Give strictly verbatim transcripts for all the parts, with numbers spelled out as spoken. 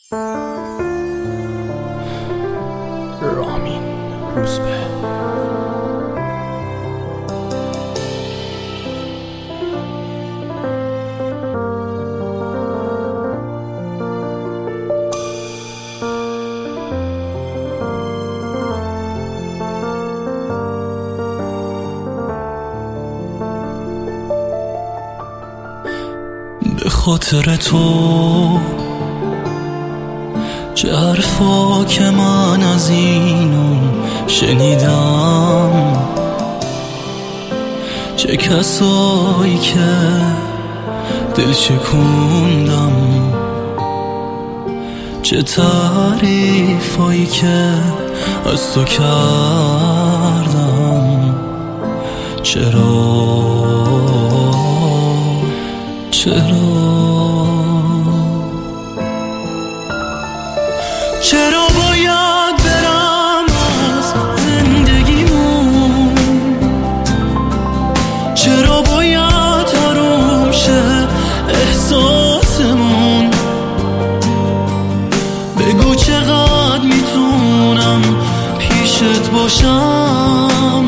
رامین روزبه. به خاطر تو چه حرفا که من از اینو شنیدم، چه کسایی که دل شکوندم، چه تعریفایی که از تو کردم. چرا چرا چرا باید برم از زندگیمون؟ چرا باید حروم شه احساسمون؟ بگو چقدر میتونم پیشت باشم؟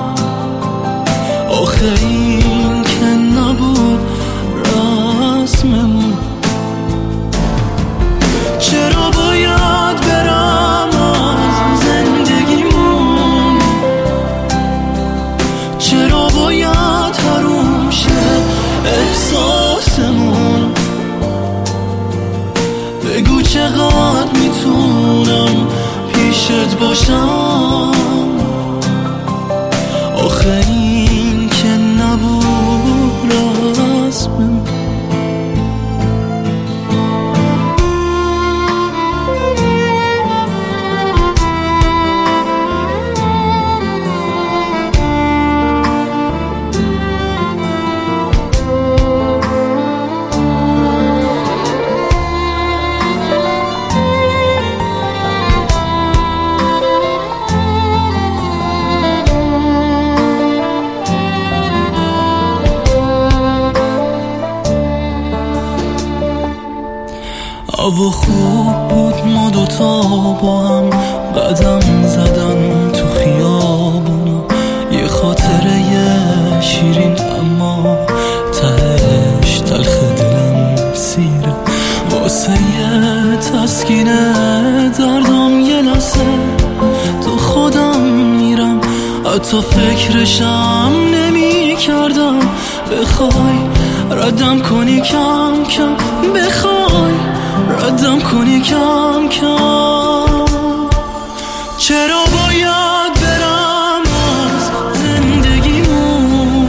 آخه این که نبود رسممون. چرا باید برم از زندگیمون؟ چرا باید حروم شه احساسمون؟ بگو چقدر میتونم پیشت باشم؟ آخه این که نبود رسممون. هوا خوب بود، ما دوتا با هم قدم زدن تو خیابونا. یه خاطره شیرین اما تهش تلخ دلم سیره. واسه یه تسکین دردم یه لحظه تو خودم میرم، حتی فکرشم نمی کردم. بخوای ردم کنی کم کم، بخوای ردم کنی کم کم. چرا باید برم از زندگیمون؟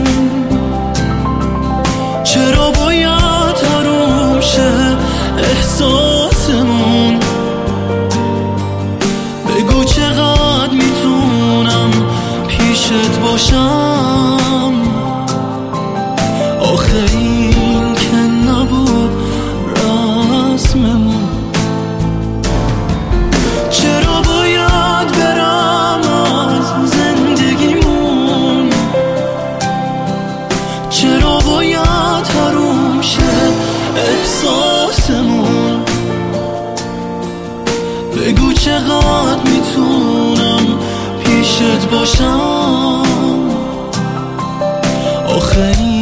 چرا باید حروم شه احساسمون؟ بگو چقدر میتونم پیشت باشم؟ آخه این که نبود رسممون. چرا باید برم از زندگیمون؟ چرا باید حروم شه احساسمون؟ بگو چقدر میتونم پیشت باشم؟ آخه